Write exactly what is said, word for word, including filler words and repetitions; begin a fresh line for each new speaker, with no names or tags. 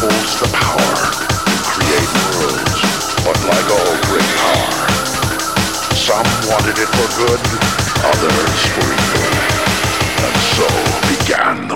holds the power to create worlds, but like all great power, some wanted it for good, others for evil, and so began